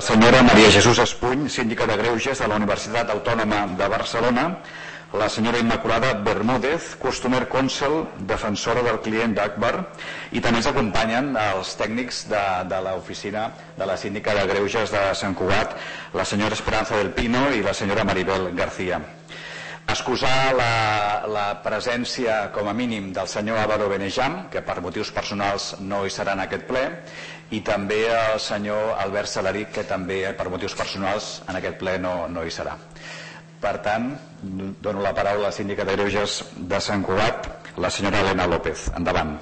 senyora Maria Jesús Espuny, síndica de Greuges de la Universitat Autònoma de Barcelona, la senyora Immaculada Bermúdez, Customer Counsel, defensora del client d'Akbar, i també ens acompanyen els tècnics de l'oficina de la síndica de Greuges de Sant Cugat, la senyora Esperanza del Pino i la senyora Maribel García. Excusar la presència, com a mínim, del senyor Álvaro Benejam, que per motius personals no hi serà en aquest ple, i també el senyor Albert Salaric, que també per motius personals en aquest ple no hi serà. Per tant, dono la paraula a la síndica de Greuges de Sant Cugat, la senyora Elena López. Endavant.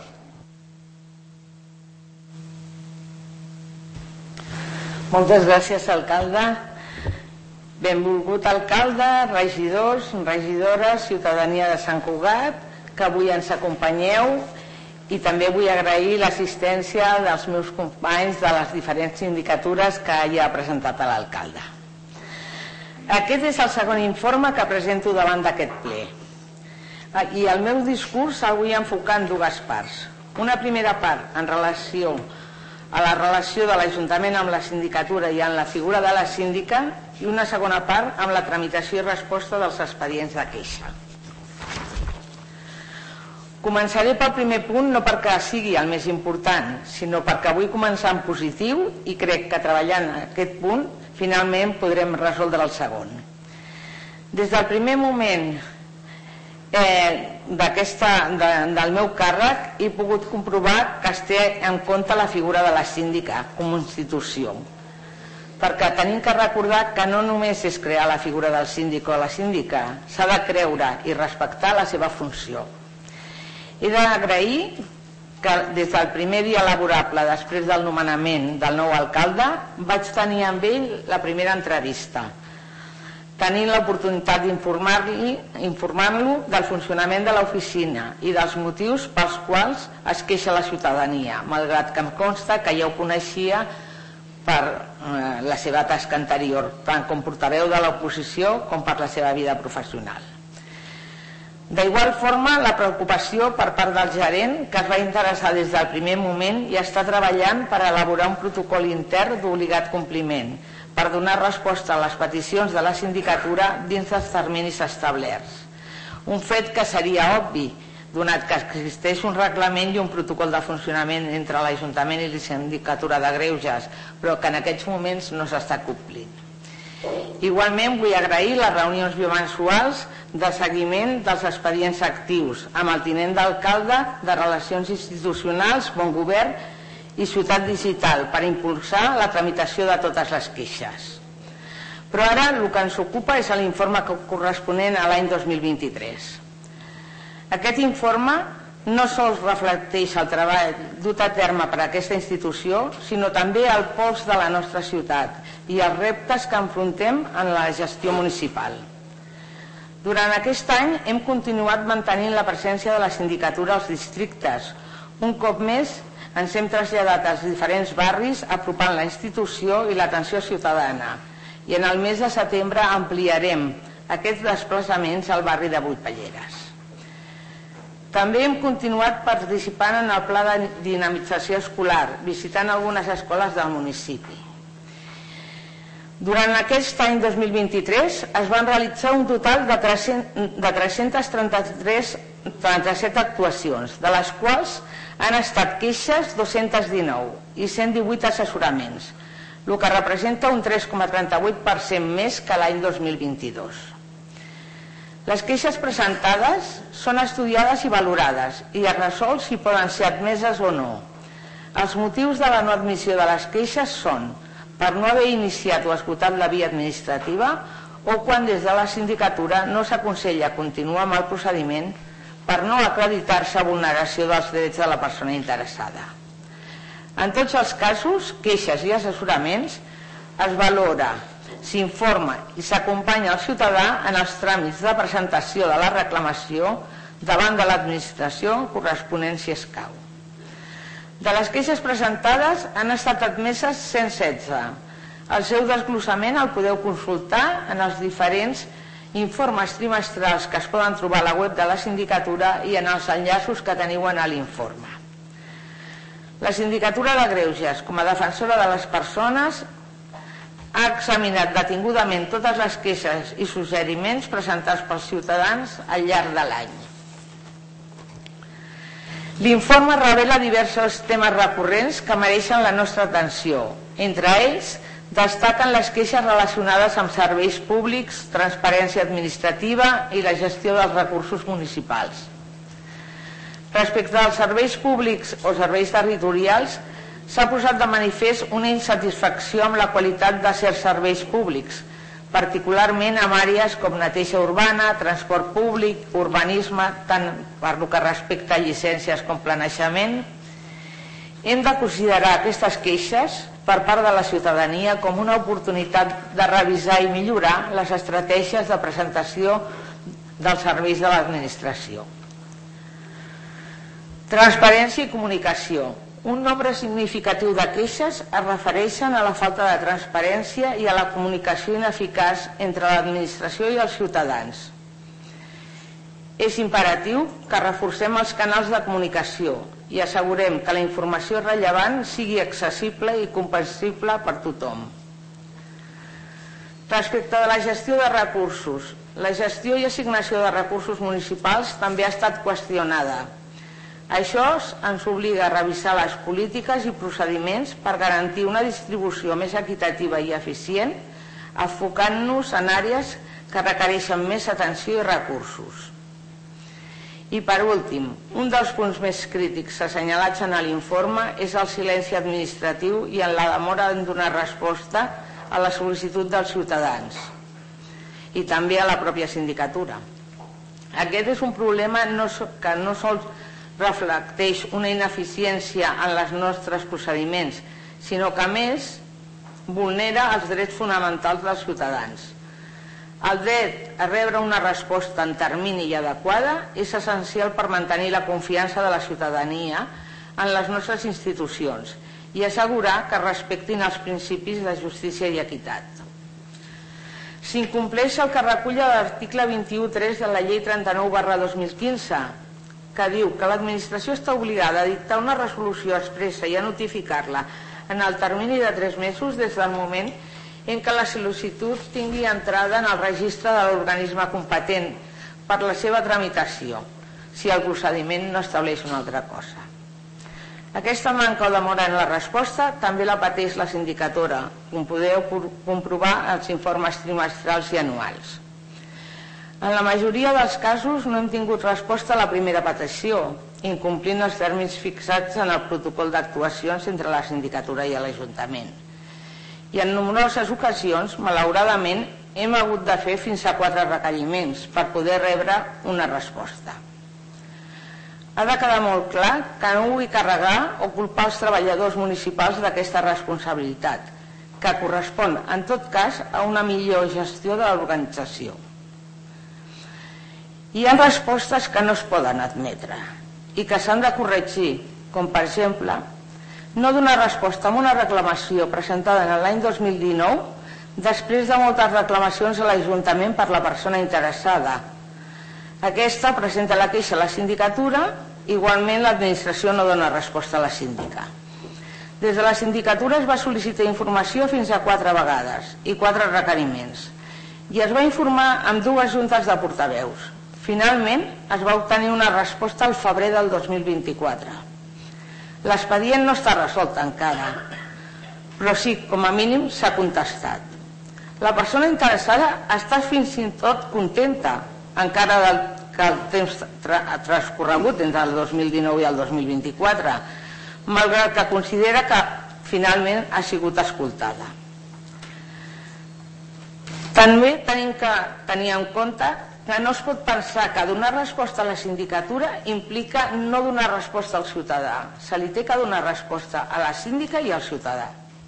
Moltes gràcies, alcalde. Benvolgut alcalde, regidors, regidores, ciutadania de Sant Cugat, que avui ens acompanyeu, i també vull agrair l'assistència dels meus companys de les diferents sindicatures que ja ha presentat a l'alcalde. Aquest és el segon informe que presento davant d'aquest ple. I el meu discurs el vull enfocar en dues parts. Una primera part en relació a la relació de l'Ajuntament amb la sindicatura i en la figura de la síndica, i una segona part amb la tramitació i resposta dels expedients de queixa. Començaré pel primer punt, no perquè sigui el més important, sinó perquè vull començar en positiu i crec que treballant en aquest punt finalment podrem resoldre el segon. Des del primer moment del meu càrrec he pogut comprovar que es té en compte la figura de la síndica com a institució, perquè tenim que recordar que no només és crear la figura del síndic o la síndica, s'ha de creure i respectar la seva funció. He d'agrair que des del primer dia laborable després del nomenament del nou alcalde vaig tenir amb ell la primera entrevista, tenint l'oportunitat d'informar-lo del funcionament de l'oficina i dels motius pels quals es queixa la ciutadania, malgrat que em consta que ja ho coneixia per la seva tasca anterior, tant com portaveu de l'oposició com per la seva vida professional. D'igual forma, la preocupació per part del gerent, que es va interessar des del primer moment i està treballant per elaborar un protocol intern d'obligat compliment, per donar resposta a les peticions de la sindicatura dins dels terminis establerts. Un fet que seria obvi, donat que existeix un reglament i un protocol de funcionament entre l'Ajuntament i la sindicatura de Greuges, però que en aquests moments no s'està complint. Igualment vull agrair les reunions bimensuals de seguiment dels expedients actius amb el tinent d'alcalde de Relacions Institucionals, Bon Govern i Ciutat Digital per impulsar la tramitació de totes les queixes. Però ara el que ens ocupa és l'informe corresponent a l'any 2023. Aquest informe no sols reflecteix el treball dut a terme per aquesta institució, sinó també el pols de la nostra ciutat i els reptes que enfrontem en la gestió municipal. Durant aquest any hem continuat mantenint la presència de la sindicatura als districtes. Un cop més ens hem traslladat als diferents barris apropant la institució i l'atenció ciutadana, i en el mes de setembre ampliarem aquests desplaçaments al barri de Vuitpelleres. També hem continuat participant en el pla de dinamització escolar, visitant algunes escoles del municipi. Durant aquest any 2023 es van realitzar un total de 337 actuacions, de les quals han estat queixes 219 i 118 assessoraments, el que representa un 3,38% més que l'any 2022. Les queixes presentades són estudiades i valorades i es resol si poden ser admeses o no. Els motius de la no admissió de les queixes són per no haver iniciat o esgotat la via administrativa o quan des de la sindicatura no s'aconsella continuar amb el procediment per no acreditar-se vulneració dels drets de la persona interessada. En tots els casos, queixes i assessoraments, es valora, s'informa i s'acompanya el ciutadà en els tràmits de presentació de la reclamació davant de l'administració corresponent si escau. De les queixes presentades han estat admeses 116. El seu desglossament el podeu consultar en els diferents informes trimestrals que es poden trobar a la web de la sindicatura i en els enllaços que teniu en l'informe. La Sindicatura de Greuges, com a defensora de les persones, ha examinat detingudament totes les queixes i suggeriments presentats pels ciutadans al llarg de l'any. L'informe revela diversos temes recurrents que mereixen la nostra atenció. Entre ells, destaquen les queixes relacionades amb serveis públics, transparència administrativa i la gestió dels recursos municipals. Respecte als serveis públics o serveis territorials, s'ha posat de manifest una insatisfacció amb la qualitat de certs serveis públics, particularment en àrees com neteja urbana, transport públic, urbanisme, tant per lo que respecta a llicències com planejament. Hem de considerar aquestes queixes per part de la ciutadania com una oportunitat de revisar i millorar les estratègies de presentació dels serveis de l'administració. Transparència i comunicació. Un nombre significatiu de queixes es refereixen a la falta de transparència i a la comunicació ineficaç entre l'administració i els ciutadans. És imperatiu que reforcem els canals de comunicació i assegurem que la informació rellevant sigui accessible i comprensible per tothom. Respecte de la gestió de recursos, la gestió i assignació de recursos municipals també ha estat qüestionada. Això ens obliga a revisar les polítiques i procediments per garantir una distribució més equitativa i eficient, enfocant-nos en àrees que requereixen més atenció i recursos. I per últim, un dels punts més crítics assenyalats en l'informe és el silenci administratiu i en la demora en donar resposta a la sol·licitud dels ciutadans i també a la pròpia sindicatura. Aquest és un problema que no sols reflecteix una ineficiència en els nostres procediments, sinó que a més vulnera els drets fonamentals dels ciutadans. El dret a rebre una resposta en termini i adequada és essencial per mantenir la confiança de la ciutadania en les nostres institucions i assegurar que respectin els principis de justícia i equitat. S'incompleix el que recull l'article 21.3 de la Llei 39/2015, que diu que l'administració està obligada a dictar una resolució expressa i a notificar-la en el termini de 3 mesos des del moment en què la sol·licitud tingui entrada en el registre de l'organisme competent per la seva tramitació, si el procediment no estableix una altra cosa. Aquesta manca o demora en la resposta també la pateix la sindicatura, com podeu comprovar als informes trimestrals i anuals. En la majoria dels casos no hem tingut resposta a la primera petició, incomplint els termes fixats en el protocol d'actuacions entre la sindicatura i l'Ajuntament. I en nombroses ocasions, malauradament, hem hagut de fer fins a 4 requeriments per poder rebre una resposta. Ha de quedar molt clar que no vull carregar o culpar els treballadors municipals d'aquesta responsabilitat, que correspon, en tot cas, a una millor gestió de l'organització. Hi ha respostes que no es poden admetre i que s'han de corregir, com per exemple, no donar resposta a una reclamació presentada en l'any 2019 després de moltes reclamacions a l'Ajuntament per la persona interessada. Aquesta presenta la queixa a la sindicatura, igualment l'administració no dona resposta a la síndica. Des de la sindicatura es va sol·licitar informació fins a 4 vegades i 4 requeriments i es va informar amb 2 juntes de portaveus. Finalment, es va obtenir una resposta al febrer del 2024. L'expedient no està resolt encara, però sí, com a mínim, s'ha contestat. La persona interessada està fins i tot contenta, encara que el temps ha transcorregut entre el 2019 i el 2024, malgrat que considera que finalment ha sigut escoltada. També tenim que tenir en compte que no es pot pensar que donar resposta a la sindicatura implica no donar resposta al ciutadà. Se li té que donar resposta a la síndica i al ciutadà.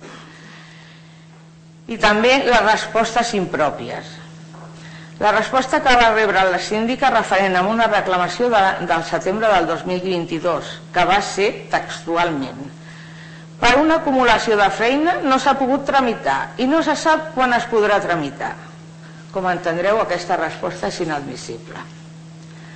I també les respostes impròpies. La resposta que va rebre la síndica referent a una reclamació del setembre del 2022, que va ser textualment: per una acumulació de feina no s'ha pogut tramitar i no se sap quan es podrà tramitar. Com entendreu, aquesta resposta és inadmissible.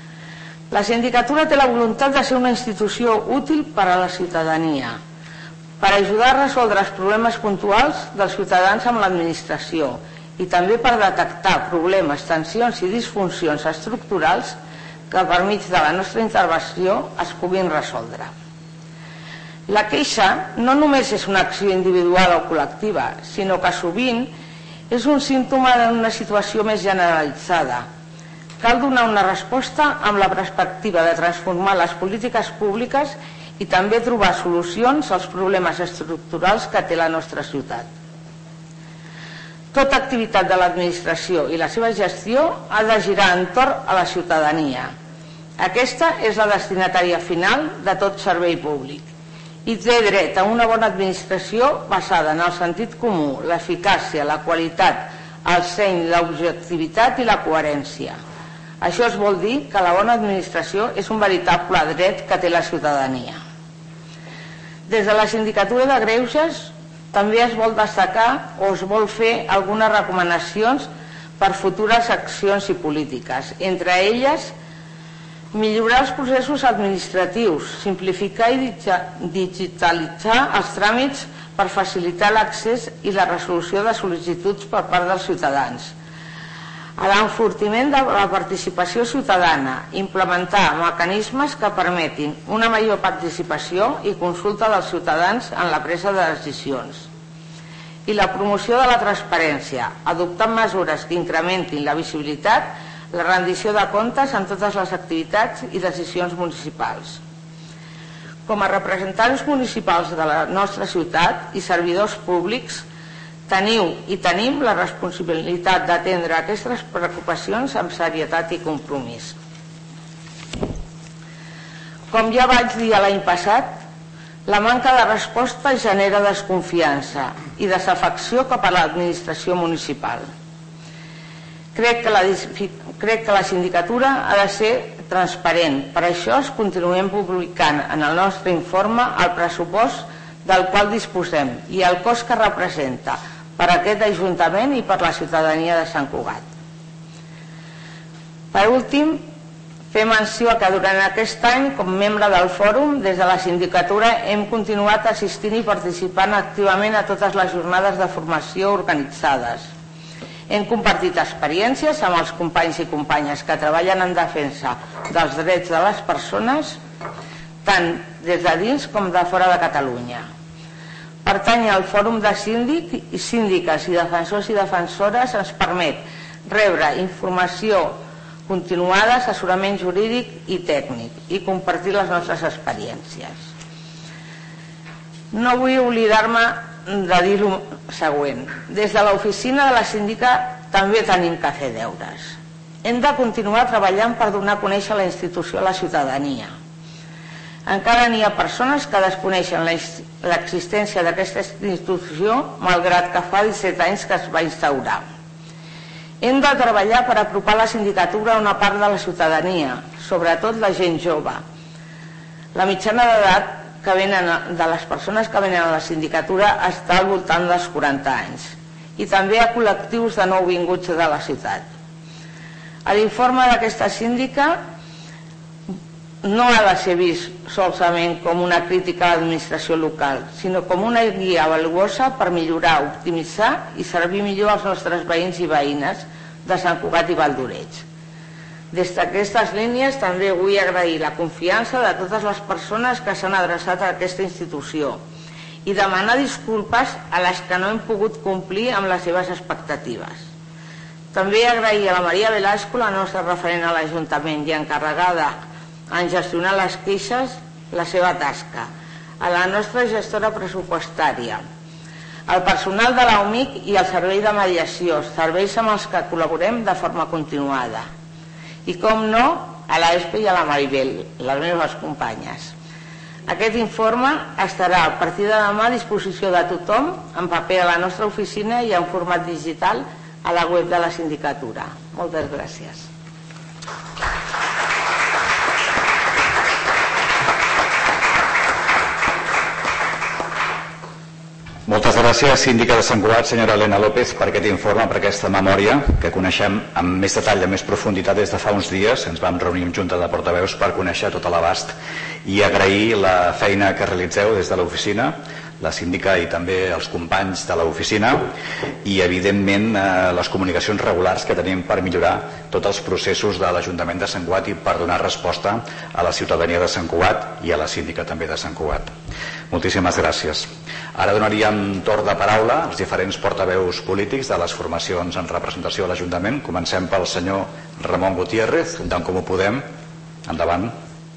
La sindicatura té la voluntat de ser una institució útil per a la ciutadania, per ajudar a resoldre els problemes puntuals dels ciutadans amb l'administració i també per detectar problemes, tensions i disfuncions estructurals que per mig de la nostra intervenció es puguin resoldre. La queixa no només és una acció individual o col·lectiva, sinó que sovint és un símptoma d'una situació més generalitzada. Cal donar una resposta amb la perspectiva de transformar les polítiques públiques i també trobar solucions als problemes estructurals que té la nostra ciutat. Tota activitat de l'administració i la seva gestió ha de girar entorn a la ciutadania. Aquesta és la destinatària final de tot servei públic i té dret a una bona administració basada en el sentit comú, l'eficàcia, la qualitat, el seny, l'objectivitat i la coherència. Això es vol dir que la bona administració és un veritable dret que té la ciutadania. Des de la Sindicatura de Greuges també es vol destacar o es vol fer algunes recomanacions per futures accions i polítiques. Entre elles, millorar els processos administratius, simplificar i digitalitzar els tràmits per facilitar l'accés i la resolució de sol·licituds per part dels ciutadans. A l'enfortiment de la participació ciutadana, implementar mecanismes que permetin una major participació i consulta dels ciutadans en la presa de decisions. I la promoció de la transparència, adoptant mesures que incrementin la visibilitat, la rendició de comptes en totes les activitats i decisions municipals. Com a representants municipals de la nostra ciutat i servidors públics, teniu i tenim la responsabilitat d'atendre aquestes preocupacions amb serietat i compromís. Com ja vaig dir l'any passat, la manca de resposta genera desconfiança i desafecció cap a l'administració municipal. Crec que la sindicatura ha de ser transparent. Per això es continuem publicant en el nostre informe el pressupost del qual disposem i el cost que representa per a aquest Ajuntament i per la ciutadania de Sant Cugat. Per últim, fer menció que durant aquest any, com membre del fòrum, des de la sindicatura hem continuat assistint i participant activament a totes les jornades de formació organitzades. Hem compartit experiències amb els companys i companyes que treballen en defensa dels drets de les persones, tant des de dins com de fora de Catalunya. Pertànyer al Fòrum de Síndiques i Defensors i Defensores ens permet rebre informació continuada, assessorament jurídic i tècnic i compartir les nostres experiències. No vull oblidar-me de dir el següent. Des de l'oficina de la síndica també tenim que fer deures. Hem de continuar treballant per donar a conèixer la institució a la ciutadania. Encara n'hi ha persones que desconeixen l'existència d'aquesta institució, malgrat que fa 17 anys que es va instaurar. Hem de treballar per apropar la sindicatura a una part de la ciutadania, sobretot la gent jove. La mitjana d'edat de les persones que venen a la sindicatura està al voltant dels 40 anys i també a col·lectius de nouvinguts de la ciutat. L'informe d'aquesta síndica no ha de ser vist solament com una crítica a l'administració local, sinó com una guia valuosa per millorar, optimitzar i servir millor als nostres veïns i veïnes de Sant Cugat i Valldoreix. Des d'aquestes línies també vull agrair la confiança de totes les persones que s'han adreçat a aquesta institució i demanar disculpes a les que no hem pogut complir amb les seves expectatives. També agrair a la Maria Velasco, la nostra referent a l'Ajuntament i encarregada en gestionar les queixes, la seva tasca, a la nostra gestora pressupostària, al personal de la UMIC i al servei de mediació, serveis amb els que col·laborem de forma continuada. I, com no, a l'Espe i a la Maribel, les meves companyes. Aquest informe estarà a partir de demà a disposició de tothom, en paper a la nostra oficina i en format digital a la web de la sindicatura. Moltes gràcies. Moltes gràcies, síndica de Sant Cugat, senyora Elena López, per aquest informe, per aquesta memòria que coneixem amb més detall, amb més profunditat des de fa uns dies. Ens vam reunir amb Junta de Portaveus per conèixer tot l'abast i agrair la feina que realitzeu des de l'oficina, la síndica i també els companys de l'oficina i, evidentment, les comunicacions regulars que tenim per millorar tots els processos de l'Ajuntament de Sant Cugat i per donar resposta a la ciutadania de Sant Cugat i a la síndica també de Sant Cugat. Moltíssimes gràcies. Ara donaríem torn de paraula als diferents portaveus polítics de les formacions en representació a l'Ajuntament. Comencem pel senyor Ramon Gutiérrez, d'en Comú Podem. Endavant.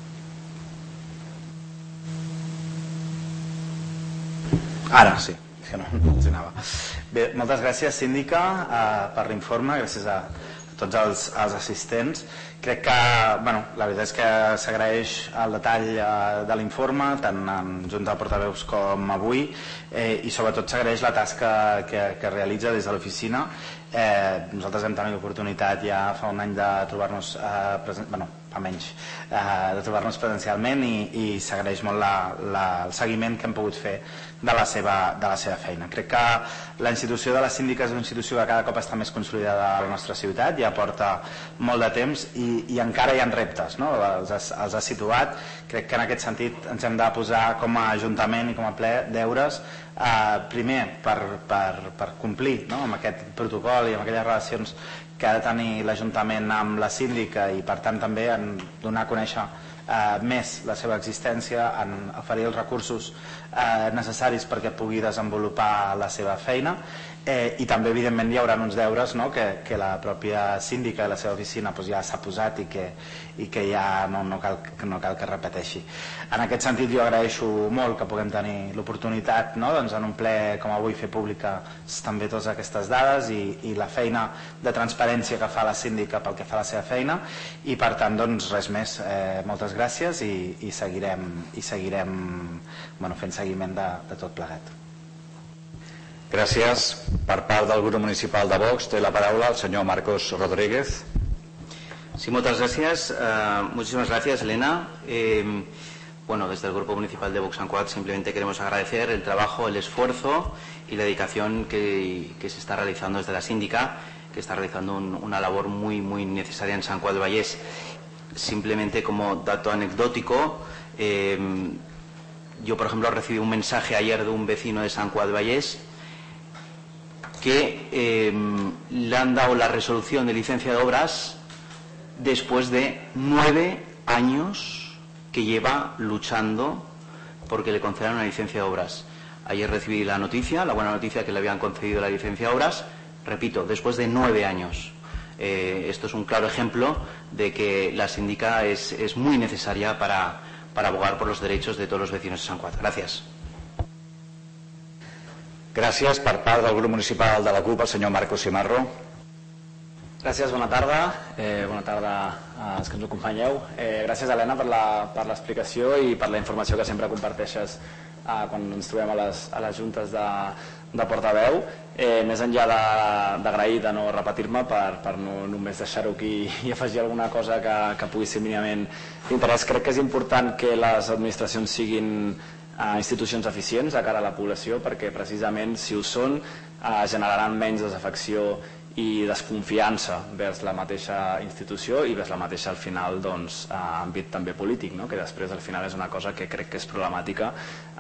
Ara sí, que no funcionava. Bé, moltes gràcies, síndica, per l'informe, gràcies a tots els assistents. Crec que, la veritat és que s'agraeix el detall de l'informe, tant en Junta de Portaveus com avui, i sobretot s'agraeix la tasca que realitza des de l'oficina. Nosaltres hem tenit l'oportunitat ja fa un any de trobar-nos fa menys, de trobar-nos presencialment i s'agraeix molt el seguiment que hem pogut fer de la seva feina. Crec que la institució de la síndica és una institució que cada cop està més consolidada a la nostra ciutat, ja porta molt de temps i encara hi ha reptes, no? Els ha situat. Crec que en aquest sentit ens hem de posar com a Ajuntament i com a ple deures, primer per complir amb aquest protocol i amb aquelles relacions que ha de tenir l'Ajuntament amb la síndica i per tant també en donar a conèixer més la seva existència, en oferir els recursos necessaris perquè pugui desenvolupar la seva feina, i també evidentment hi haurà uns deures que la pròpia síndica i la seva oficina ja s'ha posat i que ja no cal que repeteixi. En aquest sentit jo agraeixo molt que puguem tenir l'oportunitat en un ple com avui fer públiques també totes aquestes dades i la feina de transparència que fa la síndica pel que fa a la seva feina, i per tant res més, moltes gràcies i seguirem fent seguiment de tot plegat. Gràcies. Per part del grup municipal de Vox té la paraula el senyor Marcos Rodríguez. Sí, muchas gracias. Muchísimas gracias, Elena. Desde el Grupo Municipal de Vox Sant Cugat simplemente queremos agradecer el trabajo, el esfuerzo y la dedicación que se está realizando desde la síndica, que está realizando una labor muy necesaria en Sant Cugat del Vallès. Simplemente como dato anecdótico, yo por ejemplo recibí un mensaje ayer de un vecino de Sant Cugat del Vallès que le han dado la resolución de licencia de obras después de 9 años que lleva luchando porque le concedan una licencia de obras. Ayer recibí la buena noticia que le habían concedido la licencia de obras, repito, después de 9 años. Esto es un claro ejemplo de que la síndica es muy necesaria para abogar por los derechos de todos los vecinos de Sant Cugat. Gracias. Gràcies. Per part del grup municipal de la CUP, el senyor Marcos Simarro. Gràcies, bona tarda. Bona tarda als que ens acompanyeu. Gràcies, Helena, per l'explicació i per la informació que sempre comparteixes quan ens trobem a les juntes de portaveu. Més enllà d'agrair de no repetir-me per no només deixar-ho aquí i afegir alguna cosa que pugui ser mínimament d'interès, crec que és important que les administracions siguin institucions eficients de cara a la població, perquè precisament si ho són generaran menys desafecció i desconfiança vers la mateixa institució i vers la mateixa al final àmbit també polític, que després al final és una cosa que crec que és problemàtica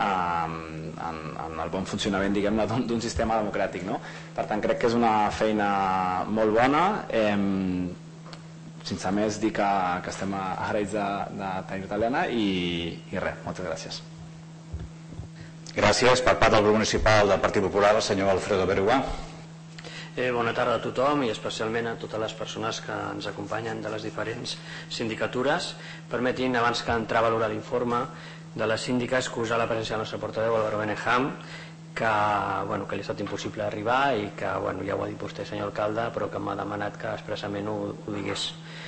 en el bon funcionament d'un sistema democràtic. Per tant crec que és una feina molt bona. Sense més dir que estem agraïts de tenir-te, Helena, i res, moltes gràcies. Gràcies. Per part del grup municipal del Partit Popular, el senyor Alfredo Beruà. Bona tarda a tothom i especialment a totes les persones que ens acompanyen de les diferents sindicatures. Permetin, abans que entrar a valorar l'informe de la síndica, excusar la presència del nostre portaveu, Álvaro Benejam, que li ha estat impossible arribar i que ja ho ha dit vostè, senyor alcalde, però que m'ha demanat que expressament ho digués.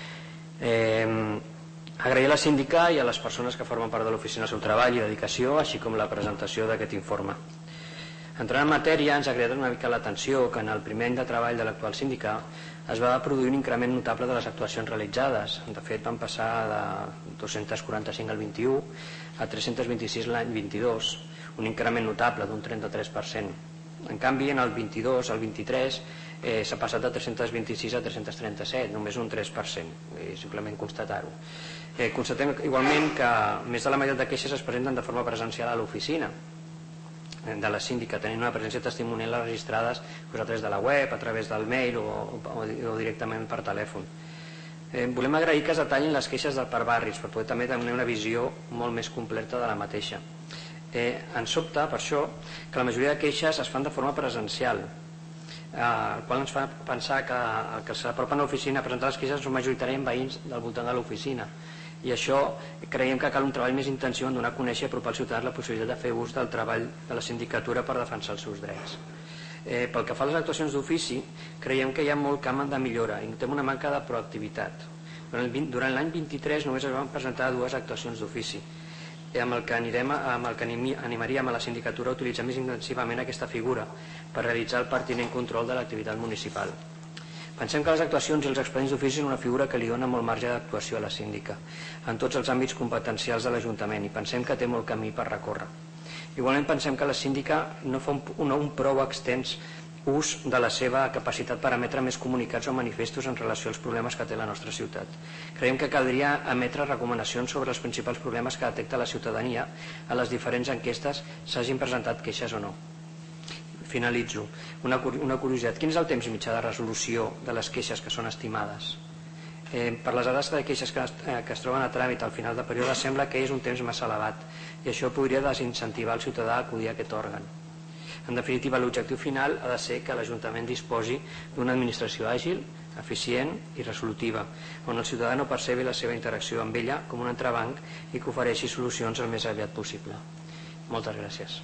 Agrair a la síndica i a les persones que formen part de l'oficina el seu treball i dedicació, així com la presentació d'aquest informe. Entrant en matèria, ens ha cridat una mica l'atenció que en el primer any de treball de l'actual síndica es va produir un increment notable de les actuacions realitzades. De fet, van passar de 245 al 21 a 326 l'any 22, un increment notable d'un 33%. En canvi, en el 22 al 23 s'ha passat de 326 a 337, només un 3%, simplement constatar-ho. Constatem igualment que més de la meitat de queixes es presenten de forma presencial a l'oficina. de la síndica tenint una presència testimonial registrades a través de la web, a través del mail o directament per telèfon. Volem agrair que es detallin les queixes per barris per poder també tenir una visió molt més completa de la mateixa. Ens sobta, per això, que la majoria de queixes es fan de forma presencial, el qual ens fa pensar que el que s'apropen a l'oficina a presentar les queixes són majoritàriament veïns del voltant de l'oficina. I això creiem que cal un treball més intensiu en donar a conèixer i apropar als ciutadans la possibilitat de fer ús del treball de la sindicatura per defensar els seus drets. Pel que fa a les actuacions d'ofici, creiem que hi ha molt camp de millora i notem una manca de proactivitat. Durant l'any 23 només es van presentar 2 actuacions d'ofici, amb el que animaríem a la sindicatura a utilitzar més intensivament aquesta figura per realitzar el pertinent control de l'activitat municipal. Pensem que les actuacions i els expedients d'ofici són una figura que li dona molt marge d'actuació a la síndica en tots els àmbits competencials de l'Ajuntament i pensem que té molt camí per recórrer. Igualment pensem que la síndica no fa un prou extens ús de la seva capacitat per emetre més comunicats o manifestos en relació als problemes que té la nostra ciutat. Creiem que caldria emetre recomanacions sobre els principals problemes que detecta la ciutadania a les diferents enquestes, s'hagin presentat queixes o no. Finalitzo. Una curiositat. Quin és el temps mitjà de resolució de les queixes que són estimades? Per les dades de queixes que es troben a tràmit al final de període sembla que és un temps massa elevat i això podria desincentivar el ciutadà a acudir a aquest òrgan. En definitiva, l'objectiu final ha de ser que l'Ajuntament disposi d'una administració àgil, eficient i resolutiva, on el ciutadà no percebi la seva interacció amb ella com un entrebanc i que ofereixi solucions el més aviat possible. Moltes gràcies.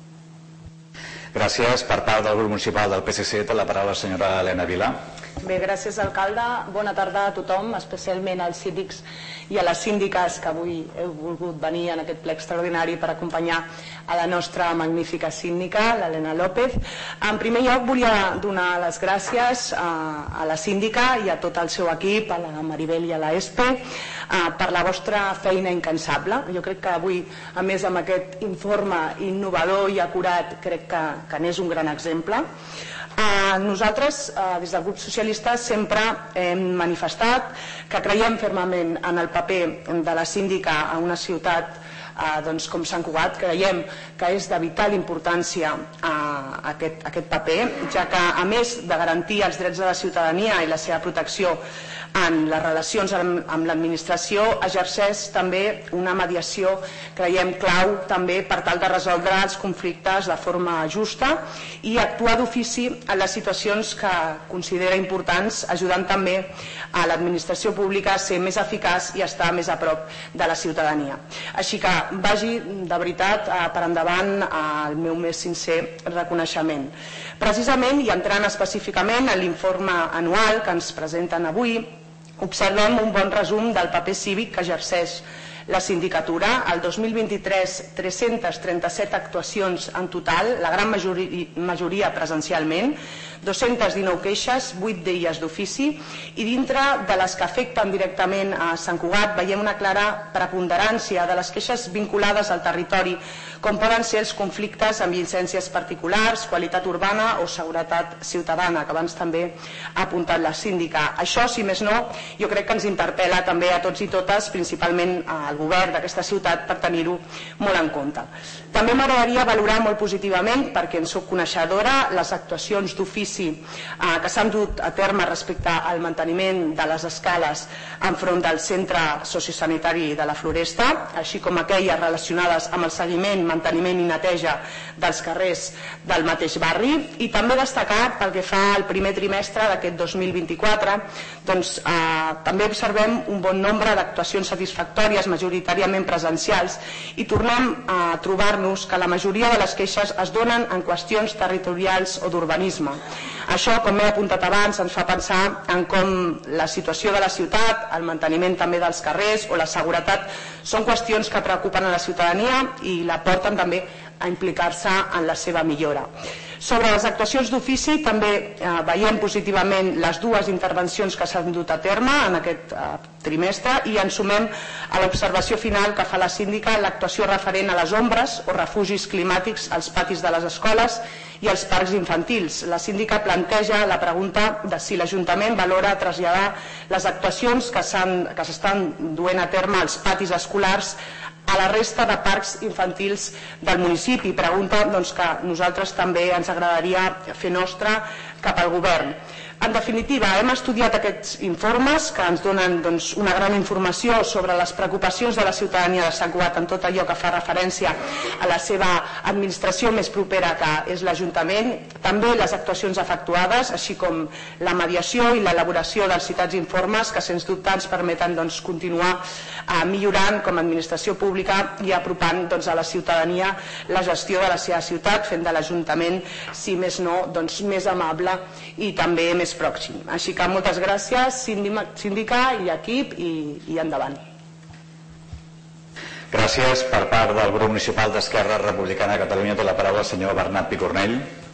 Gràcies. Per part del grup municipal del PSC té la paraula la senyora Helena Vila. Bé, gràcies alcalde. Bona tarda a tothom, especialment als síndics i a les síndiques que avui heu volgut venir en aquest ple extraordinari per acompanyar a la nostra magnífica síndica, l'Helena López. En primer lloc volia donar les gràcies a la síndica i a tot el seu equip, a la Maribel i a la ESPE, per la vostra feina incansable. Jo crec que avui, a més amb aquest informe innovador i acurat, crec que n'és un gran exemple. Nosaltres, des del grup socialista, sempre hem manifestat que creiem fermament en el paper de la síndica a una ciutat com Sant Cugat. Creiem que és de vital importància aquest paper, ja que a més de garantir els drets de la ciutadania i la seva protecció en les relacions amb l'administració, exerceix també una mediació, creiem, clau també per tal de resoldre els conflictes de forma justa i actuar d'ofici en les situacions que considera importants, ajudant també a l'administració pública a ser més eficaç i estar més a prop de la ciutadania. Així que vagi de veritat per endavant el meu més sincer reconeixement. Precisament, i entrant específicament en l'informe anual que ens presenten avui, observem un bon resum del paper cívic que exerceix la sindicatura. El 2023, 337 actuacions en total, la gran majoria presencialment, 219 queixes, 8 d'elles d'ofici, i dintre de les que afecten directament a Sant Cugat veiem una clara preponderància de les queixes vinculades al territori, com poden ser els conflictes amb llicències particulars, qualitat urbana o seguretat ciutadana, que abans també ha apuntat la síndica. Això, si més no, jo crec que ens interpel·la també a tots i totes, principalment al govern d'aquesta ciutat, per tenir-ho molt en compte. També m'agradaria valorar molt positivament, perquè en soc coneixedora, les actuacions d'ofici que s'han dut a terme respecte al manteniment de les escales enfront del centre sociosanitari de la Floresta, així com aquelles relacionades amb el seguiment, manteniment i neteja dels carrers del mateix barri, i també destacar pel que fa al primer trimestre d'aquest 2024, doncs també observem un bon nombre d'actuacions satisfactòries, majoritàriament presencials, i tornem a trobar-nos que la majoria de les queixes es donen en qüestions territorials o d'urbanisme. Això, com he apuntat abans, ens fa pensar en com la situació de la ciutat, el manteniment també dels carrers o la seguretat són qüestions que preocupen a la ciutadania i la porten també a implicar-se en la seva millora. Sobre les actuacions d'ofici també veiem positivament les dues intervencions que s'han dut a terme en aquest trimestre i ens sumem a l'observació final que fa la síndica en l'actuació referent a les ombres o refugis climàtics als patis de les escoles i als parcs infantils. La síndica planteja la pregunta de si l'Ajuntament valora traslladar les actuacions que s'estan duent a terme als patis escolars a la resta de parcs infantils del municipi. Pregunta que nosaltres també ens agradaria fer nostra cap al govern. En definitiva, hem estudiat aquests informes que ens donen una gran informació sobre les preocupacions de la ciutadania de Sant Cugat en tot allò que fa referència a la seva administració més propera, que és l'Ajuntament, també les actuacions efectuades, així com la mediació i l'elaboració dels citats informes que sens dubte ens permeten continuar millorant com a administració pública i apropant a la ciutadania la gestió de la seva ciutat, fent de l'Ajuntament, si més no, més amable i també més pròxim. Així que moltes gràcies, síndica i equip, i endavant. Gràcies. Per part del grup municipal d'Esquerra Republicana de Catalunya té la paraula el senyor Bernat Picornell.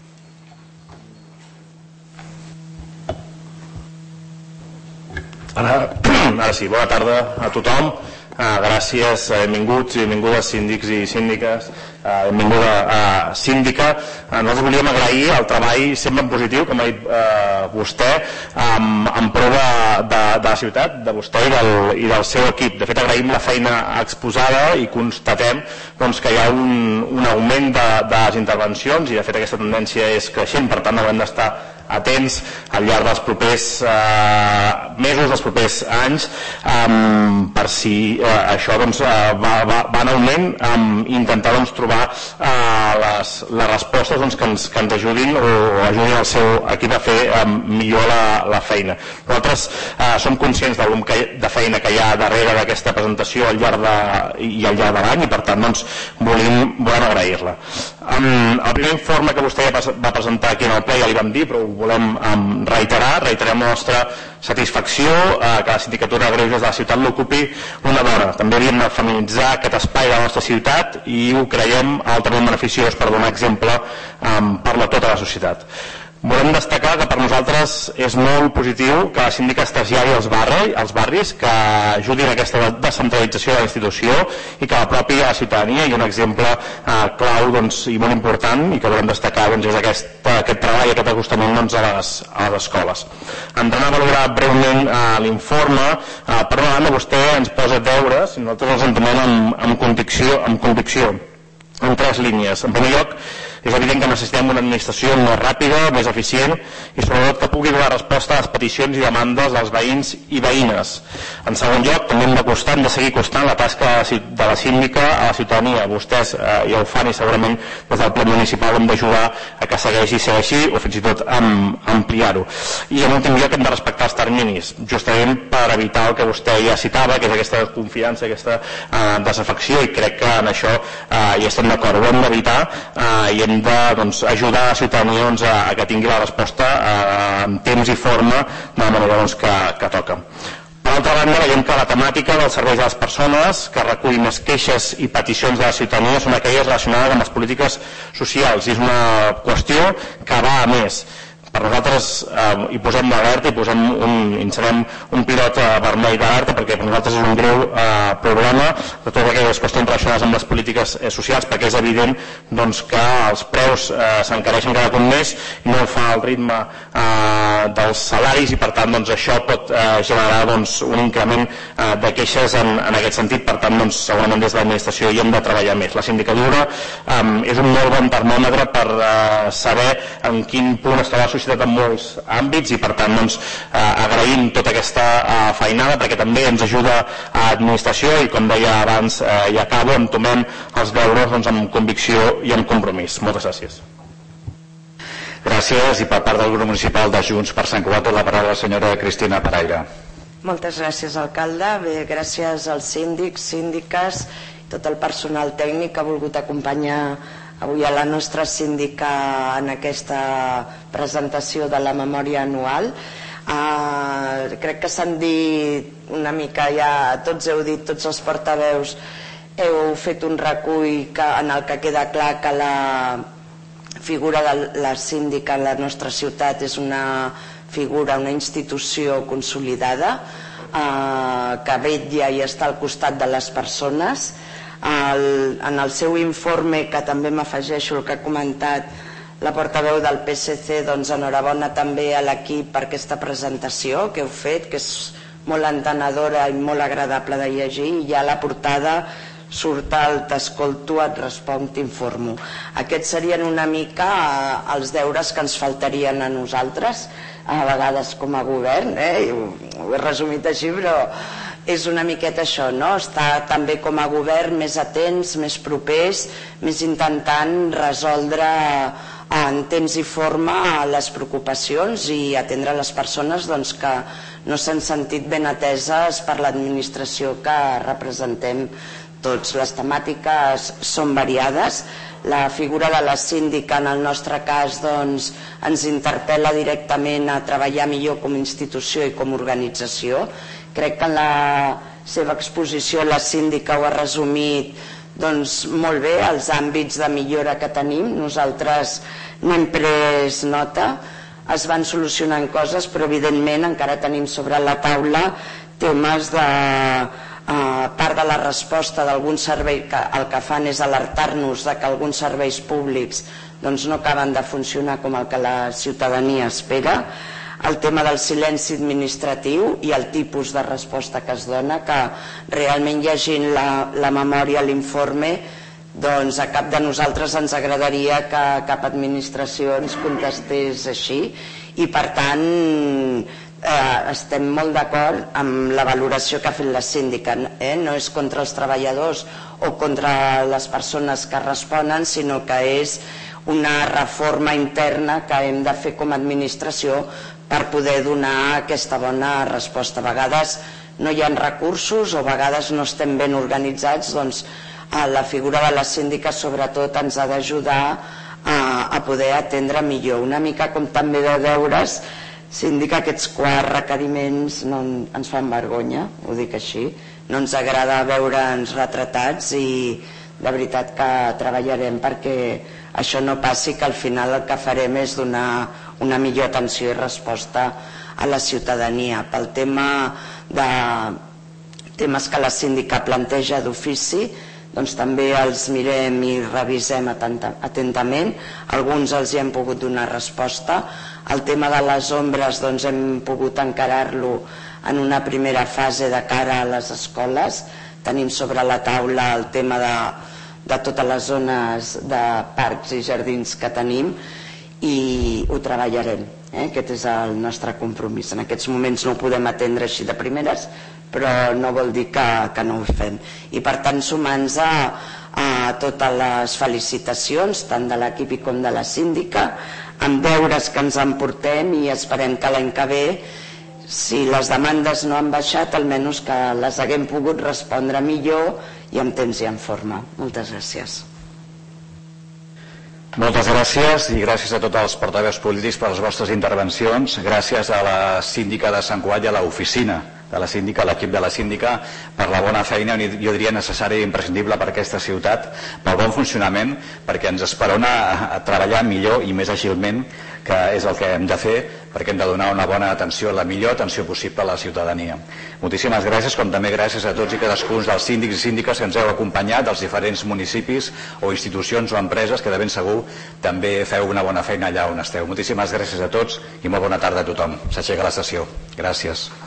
Ara sí, bona tarda a tothom. Gràcies, benvinguts i benvingudes síndics i síndiques, benvinguda síndica. Nosaltres volíem agrair el treball sempre en positiu, com ha dit vostè, en prou de la ciutat, de vostè i del seu equip. De fet, agraïm la feina exposada i constatem que hi ha un augment de les intervencions i de fet aquesta tendència és creixent, per tant haurem d'estar atents al llarg dels propers mesos, dels propers anys, per si això va en augment, intentar trobar les respostes que ens ajudin o ajudin el seu equip a fer millor la feina. Nosaltres som conscients del volum de feina que hi ha darrere d'aquesta presentació al llarg de l'any i per tant volem agrair-la. El primer informe que vostè va presentar aquí en el ple ja li vam dir, però ho volem reiterem la nostra satisfacció que la Sindicatura de Greuges de la ciutat l'ocupi una dona. També havíem de feminitzar aquest espai de la nostra ciutat i ho creiem altament beneficiós per donar exemple per a tota la societat. Volem destacar que per nosaltres és molt positiu que la síndica es traslladi als barris, que ajudin a aquesta descentralització de la institució i que la pròpia ciutadania, i un exemple clau i molt important i que volem destacar és aquest treball, aquest acostament a les escoles. Entrant a valorar breument l'informe, per una banda vostè ens posa deures i nosaltres els entenem amb convicció en 3 línies. En primer lloc, és evident que necessitem una administració més ràpida, més eficient i sobretot que pugui donar resposta a les peticions i demandes dels veïns i veïnes. En segon lloc, també hem de seguir costant la tasca de la síndica a la ciutadania. Vostès ja ho fan i segurament des del ple municipal hem d'ajudar a que segueixi o fins i tot ampliar-ho. I en últim lloc hem de respectar els terminis, justament per evitar el que vostè ja citava, que és aquesta confiança, aquesta desafecció, i crec que en això hi estem d'acord. Ho hem d'evitar i hem d'ajudar la ciutadania a que tingui la resposta en temps i forma de la manera que toca. Per altra banda, veiem que la temàtica dels serveis de les persones que recull més queixes i peticions de la ciutadania són aquelles relacionades amb les polítiques socials i és una qüestió que va a més. Per nosaltres hi posem d'alerta i inserem un pilot vermell d'alerta perquè per nosaltres és un greu problema de totes aquelles qüestions relacionades amb les polítiques socials, perquè és evident que els preus s'encareixen cada cop més i no fa el ritme dels salaris i per tant això pot generar un increment de queixes en aquest sentit. Per tant segurament des de l'administració hi hem de treballar més. La sindicatura és un molt bon termòmetre per saber en quin punt està la societat en molts àmbits i per tant agraïm tota aquesta feinada perquè també ens ajuda a l'administració i com deia abans i acabo, entomem els deures amb convicció i amb compromís. Moltes gràcies. Gràcies, i per part del grup municipal de Junts per Sant Cugat la paraula a la senyora Cristina Paraire. Moltes gràcies, alcalde. Bé, gràcies als síndics, síndiques i tot el personal tècnic que ha volgut acompanyar avui a la nostra síndica en aquesta presentació de la memòria anual. Crec que s'han dit una mica, ja tots heu dit, tots els portaveus heu fet un recull en el que queda clar que la figura de la síndica en la nostra ciutat és una figura, una institució consolidada que vetlla i està al costat de les persones. En el seu informe, que també m'afegeixo el que ha comentat la portaveu del PSC, enhorabona també a l'equip per aquesta presentació que heu fet, que és molt entenedora i molt agradable de llegir, i ja a la portada surt alt, t'escolto, et responc, t'informo. Aquests serien una mica els deures que ens faltarien a nosaltres, a vegades com a govern, ho he resumit així, però és una miqueta això, no? Estar també com a govern més atents, més propers, més intentant resoldre en temps i forma les preocupacions i atendre les persones que no s'han sentit ben ateses per l'administració que representem tots. Les temàtiques són variades. La figura de la síndica, en el nostre cas, ens interpel·la directament a treballar millor com a institució i com a organització. Crec que en la seva exposició la síndica ho ha resumit molt bé, els àmbits de millora que tenim. Nosaltres n'hem pres nota, es van solucionant coses, però evidentment encara tenim sobre la taula temes de part de la resposta d'algun servei que el que fan és alertar-nos de que alguns serveis públics no acaben de funcionar com el que la ciutadania espera, el tema del silenci administratiu i el tipus de resposta que es dona, que realment llegint la memòria, l'informe, a cap de nosaltres ens agradaria que cap administració ens contestés així i per tant estem molt d'acord amb la valoració que ha fet la síndica. No és contra els treballadors o contra les persones que responen, sinó que és una reforma interna que hem de fer com a administració per poder donar aquesta bona resposta. A vegades no hi ha recursos o a vegades no estem ben organitzats, la figura de la síndica sobretot ens ha d'ajudar a poder atendre millor. Una mica com també de deures, síndica, aquests 4 requeriments ens fan vergonya, ho dic així, no ens agrada veure'ns retratats i de veritat que treballarem perquè això no passi, que al final el que farem és donar una millor atenció i resposta a la ciutadania. Pel tema de temes que la síndica planteja d'ofici, també els mirem i revisem atentament, alguns els hi hem pogut donar resposta. El tema de les ombres hem pogut encarar-lo en una primera fase de cara a les escoles. Tenim sobre la taula el tema de totes les zones de parcs i jardins que tenim i ho treballarem. Aquest és el nostre compromís. En aquests moments no ho podem atendre així de primeres, però no vol dir que no ho fem. I per tant, sumant-nos a totes les felicitacions, tant de l'equip com de la síndica, amb deures que ens emportem i esperem que l'any que ve, si les demandes no han baixat, almenys que les haguem pogut respondre millor i en temps i en forma. Moltes gràcies. Moltes gràcies i gràcies a tots els portaveus polítics per les vostres intervencions. Gràcies a la síndica de Sant Cugat i a l'oficina de la síndica, a l'equip de la síndica, per la bona feina, jo diria necessària i imprescindible per aquesta ciutat, pel bon funcionament, perquè ens esperona a treballar millor i més àgilment, que és el que hem de fer, perquè hem de donar una bona atenció, la millor atenció possible a la ciutadania. Moltíssimes gràcies, com també gràcies a tots i cadascun dels síndics i síndiques que ens heu acompanyat, dels diferents municipis o institucions o empreses, que de ben segur també feu una bona feina allà on esteu. Moltíssimes gràcies a tots i molt bona tarda a tothom. S'aixeca la sessió. Gràcies.